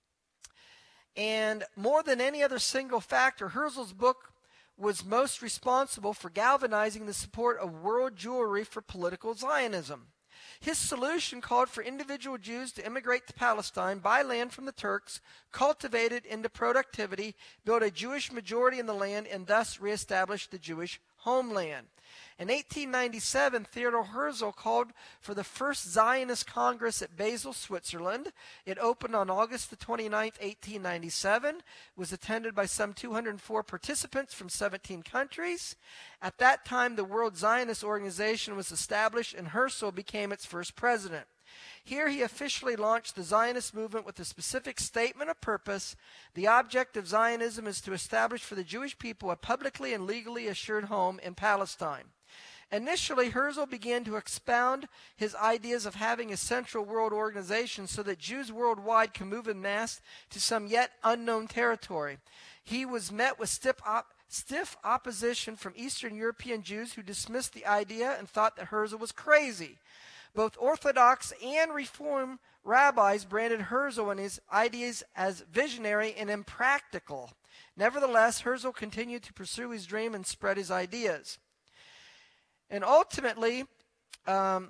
And more than any other single factor, Herzl's book was most responsible for galvanizing the support of world Jewry for political Zionism. His solution called for individual Jews to immigrate to Palestine, buy land from the Turks, cultivate it into productivity, build a Jewish majority in the land, and thus reestablish the Jewish homeland. In 1897, Theodor Herzl called for the first Zionist Congress at Basel, Switzerland. It opened on August the 29th, 1897. It was attended by some 204 participants from 17 countries. At that time, the World Zionist Organization was established, and Herzl became its first president. Here he officially launched the Zionist movement with a specific statement of purpose. The object of Zionism is to establish for the Jewish people a publicly and legally assured home in Palestine. Initially, Herzl began to expound his ideas of having a central world organization so that Jews worldwide can move en masse to some yet unknown territory. He was met with stiff opposition from Eastern European Jews who dismissed the idea and thought that Herzl was crazy. Both Orthodox and Reform rabbis branded Herzl and his ideas as visionary and impractical. Nevertheless, Herzl continued to pursue his dream and spread his ideas. And ultimately, there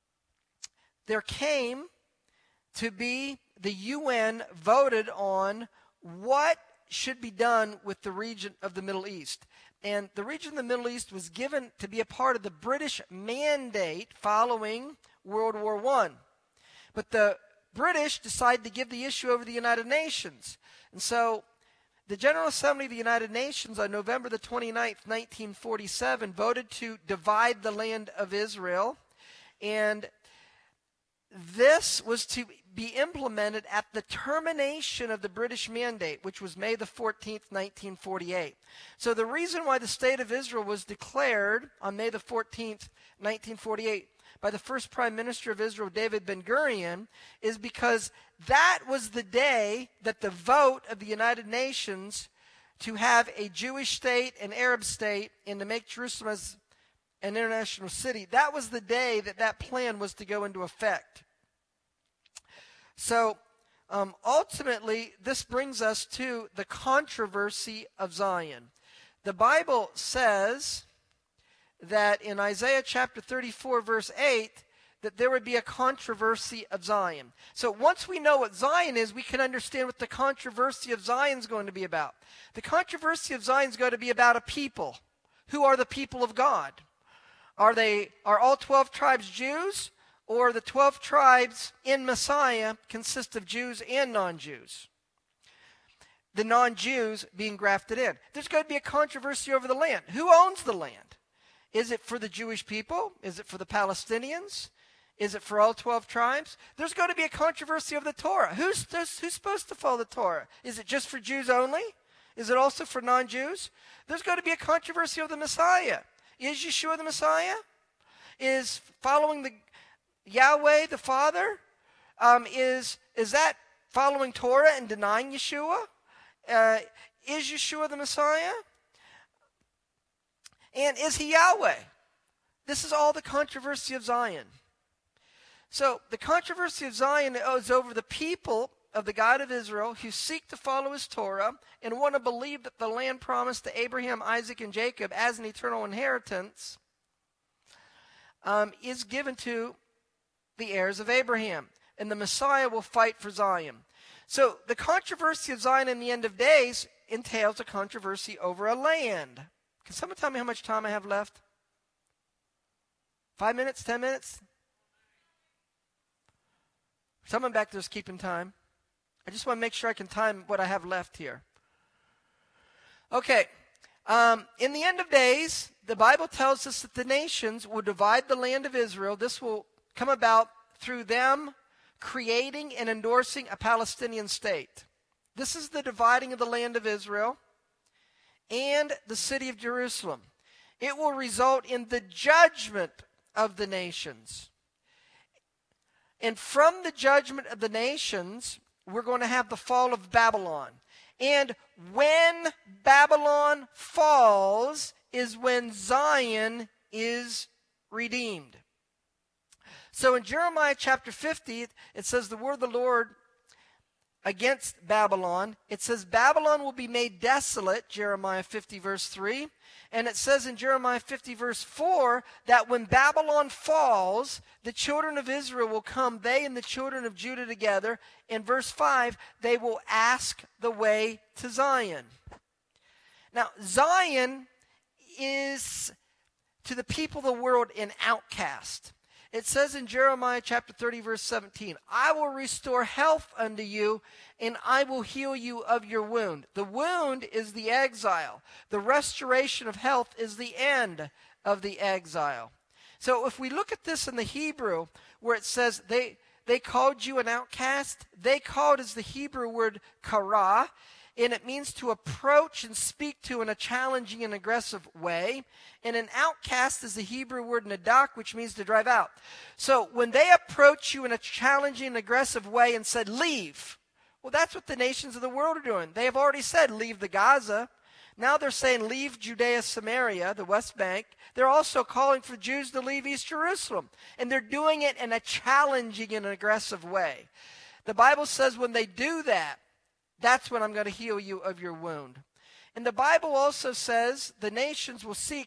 came to be the UN voted on what should be done with the region of the Middle East. And the region of the Middle East was given to be a part of the British mandate following World War I. But the British decided to give the issue over to the United Nations. And so the General Assembly of the United Nations on November the 29th, 1947, voted to divide the land of Israel. And this was to be implemented at the termination of the British mandate, which was May the 14th, 1948. So the reason why the State of Israel was declared on May the 14th, 1948, by the first Prime Minister of Israel, David Ben-Gurion, is because that was the day that the vote of the United Nations to have a Jewish state, an Arab state, and to make Jerusalem as an international city, that was the day that that plan was to go into effect. So ultimately, this brings us to the controversy of Zion. The Bible says that in Isaiah chapter 34, verse 8, that there would be a controversy of Zion. So once we know what Zion is, we can understand what the controversy of Zion is going to be about. The controversy of Zion is going to be about a people. Who are the people of God? Are all 12 tribes Jews? Or the 12 tribes in Messiah consist of Jews and non-Jews? The non-Jews being grafted in. There's going to be a controversy over the land. Who owns the land? Is it for the Jewish people? Is it for the Palestinians? Is it for all 12 tribes? There's going to be a controversy over the Torah. Who's supposed to follow the Torah? Is it just for Jews only? Is it also for non-Jews? There's going to be a controversy over the Messiah. Is Yeshua the Messiah? Is following the Yahweh the Father, is that following Torah and denying Yeshua? Is Yeshua the Messiah? And is he Yahweh? This is all the controversy of Zion. So the controversy of Zion is over the people of the God of Israel who seek to follow his Torah and want to believe that the land promised to Abraham, Isaac, and Jacob as an eternal inheritance is given to the heirs of Abraham, and the Messiah will fight for Zion. So the controversy of Zion in the end of days entails a controversy over a land. Can someone tell me how much time I have left? 5 minutes? 10 minutes? Someone back there is keeping time. I just want to make sure I can time what I have left here. Okay. In the end of days, the Bible tells us that the nations will divide the land of Israel. This will come about through them creating and endorsing a Palestinian state. This is the dividing of the land of Israel and the city of Jerusalem. It will result in the judgment of the nations. And from the judgment of the nations, we're going to have the fall of Babylon. And when Babylon falls is when Zion is redeemed. So in Jeremiah chapter 50, it says the word of the Lord against Babylon. It says Babylon will be made desolate, Jeremiah 50 verse 3. And it says in Jeremiah 50 verse 4 that when Babylon falls, the children of Israel will come, they and the children of Judah together. In verse 5, they will ask the way to Zion. Now, Zion is to the people of the world an outcast. It says in Jeremiah chapter 30, verse 17, I will restore health unto you, and I will heal you of your wound. The wound is the exile. The restoration of health is the end of the exile. So if we look at this in the Hebrew, where it says they called you an outcast. They called is the Hebrew word kara, and it means to approach and speak to in a challenging and aggressive way. And an outcast is the Hebrew word nadak, which means to drive out. So when they approach you in a challenging and aggressive way and said, leave, well, that's what the nations of the world are doing. They have already said, leave the Gaza. Now they're saying, leave Judea, Samaria, the West Bank. They're also calling for Jews to leave East Jerusalem. And they're doing it in a challenging and aggressive way. The Bible says when they do that, that's when I'm going to heal you of your wound. And the Bible also says the nations will seek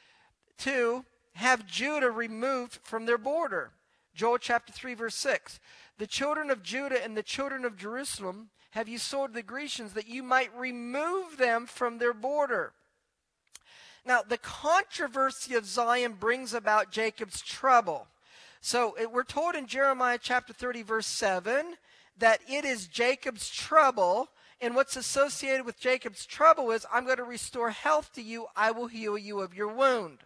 to have Judah removed from their border. Joel chapter 3, verse 6. The children of Judah and the children of Jerusalem have you sold to the Grecians that you might remove them from their border. Now, the controversy of Zion brings about Jacob's trouble. So we're told in Jeremiah chapter 30, verse 7, that it is Jacob's trouble, and what's associated with Jacob's trouble is, I'm going to restore health to you, I will heal you of your wound.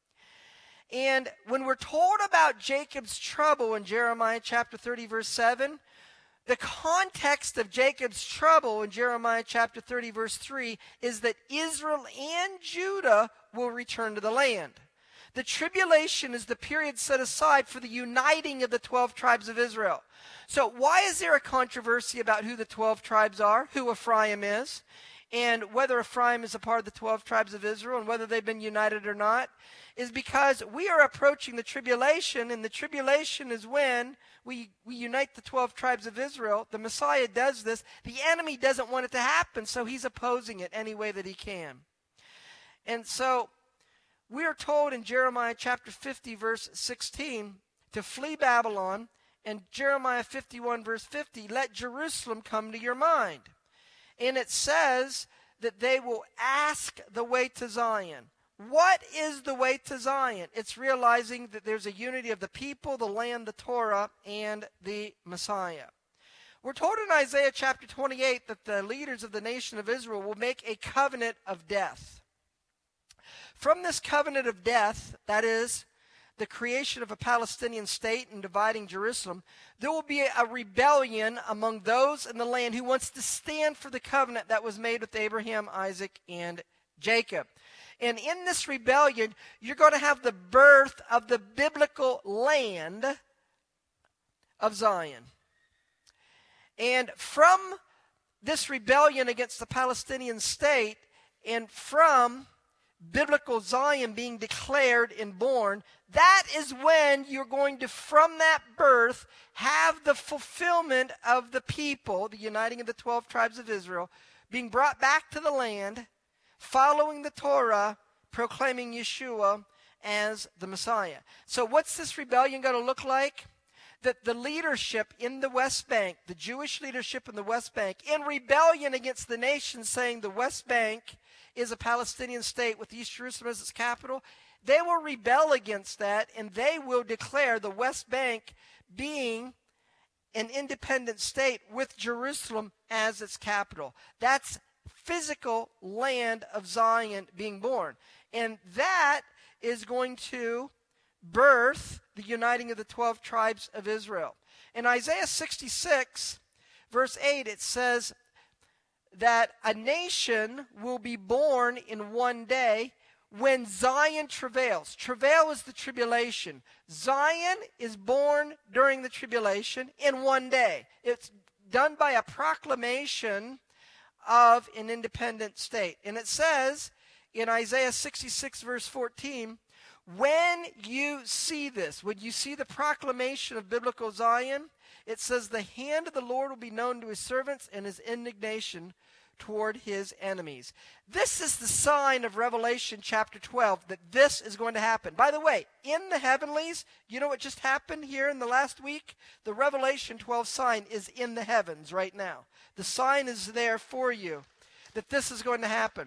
And when we're told about Jacob's trouble in Jeremiah chapter 30, verse 7, the context of Jacob's trouble in Jeremiah chapter 30, verse 3, is that Israel and Judah will return to the land. The tribulation is the period set aside for the uniting of the 12 tribes of Israel. So why is there a controversy about who the 12 tribes are, who Ephraim is, and whether Ephraim is a part of the 12 tribes of Israel and whether they've been united or not? Is because we are approaching the tribulation, and the tribulation is when we unite the 12 tribes of Israel. The Messiah does this. The enemy doesn't want it to happen, so he's opposing it any way that he can. And so we are told in Jeremiah chapter 50, verse 16, to flee Babylon, and Jeremiah 51, verse 50, let Jerusalem come to your mind. And it says that they will ask the way to Zion. What is the way to Zion? It's realizing that there's a unity of the people, the land, the Torah, and the Messiah. We're told in Isaiah chapter 28 that the leaders of the nation of Israel will make a covenant of death. From this covenant of death, that is, the creation of a Palestinian state and dividing Jerusalem, there will be a rebellion among those in the land who wants to stand for the covenant that was made with Abraham, Isaac, and Jacob. And in this rebellion, you're going to have the birth of the biblical land of Zion. And from this rebellion against the Palestinian state, and from biblical Zion being declared and born, that is when you're going to, from that birth, have the fulfillment of the people, the uniting of the 12 tribes of Israel, being brought back to the land, following the Torah, proclaiming Yeshua as the Messiah. So what's this rebellion going to look like? That the leadership in the West Bank, the Jewish leadership in the West Bank, in rebellion against the nation, saying the West Bank is a Palestinian state with East Jerusalem as its capital, they will rebel against that, and they will declare the West Bank being an independent state with Jerusalem as its capital. That's physical land of Zion being born. And that is going to birth the uniting of the 12 tribes of Israel. In Isaiah 66, verse 8, it says that a nation will be born in one day when Zion travails. Travail is the tribulation. Zion is born during the tribulation in one day. It's done by a proclamation of an independent state. And it says in Isaiah 66, verse 14, when you see this, when you see the proclamation of biblical Zion, it says the hand of the Lord will be known to his servants and his indignation toward his enemies. This is the sign of Revelation chapter 12, that this is going to happen. By the way, in the heavenlies, you know what just happened here in the last week? The Revelation 12 sign is in the heavens right now. The sign is there for you that this is going to happen.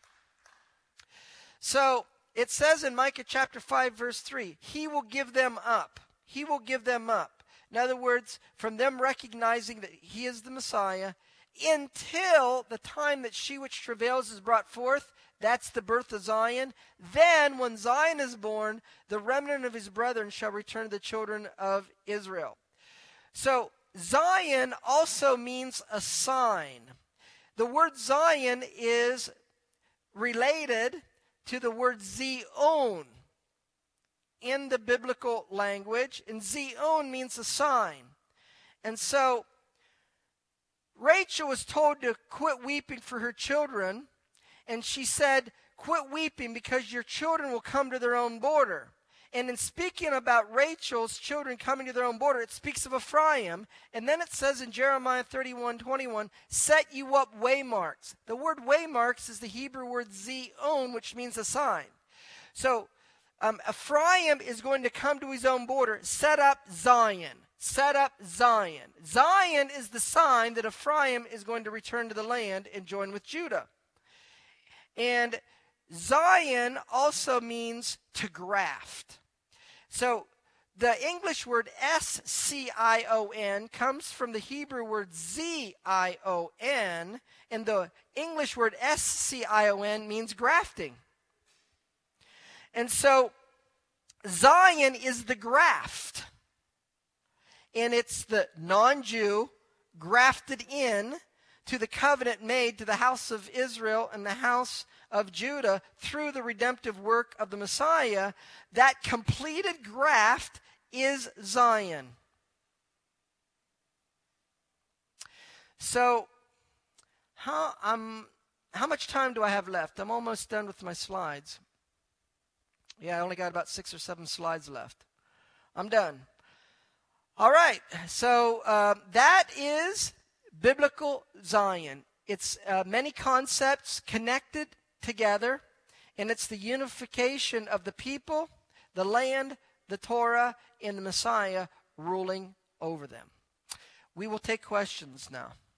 So it says in Micah chapter 5, verse 3, he will give them up. He will give them up. In other words, from them recognizing that he is the Messiah, until the time that she which travails is brought forth, that's the birth of Zion. Then, when Zion is born, the remnant of his brethren shall return to the children of Israel. So Zion also means a sign. The word Zion is related to the word Zion in the biblical language, and Zion means a sign. And so Rachel was told to quit weeping for her children, and she said, quit weeping because your children will come to their own border. And in speaking about Rachel's children coming to their own border, it speaks of Ephraim. And then it says in Jeremiah 31:21, set you up waymarks. The word waymarks is the Hebrew word zion, which means a sign. So Ephraim is going to come to his own border. Set up Zion. Set up Zion. Zion is the sign that Ephraim is going to return to the land and join with Judah. And Zion also means to graft. So the English word S-C-I-O-N comes from the Hebrew word Z-I-O-N, and the English word S-C-I-O-N means grafting. And so Zion is the graft, and it's the non-Jew grafted in to the covenant made to the house of Israel and the house of Judah through the redemptive work of the Messiah. That completed graft is Zion. So, how much time do I have left? I'm almost done with my slides. Yeah, I only got about 6 or 7 slides left. I'm done. All right, so that is biblical Zion. It's many concepts connected together, and it's the unification of the people, the land, the Torah, and the Messiah ruling over them. We will take questions now.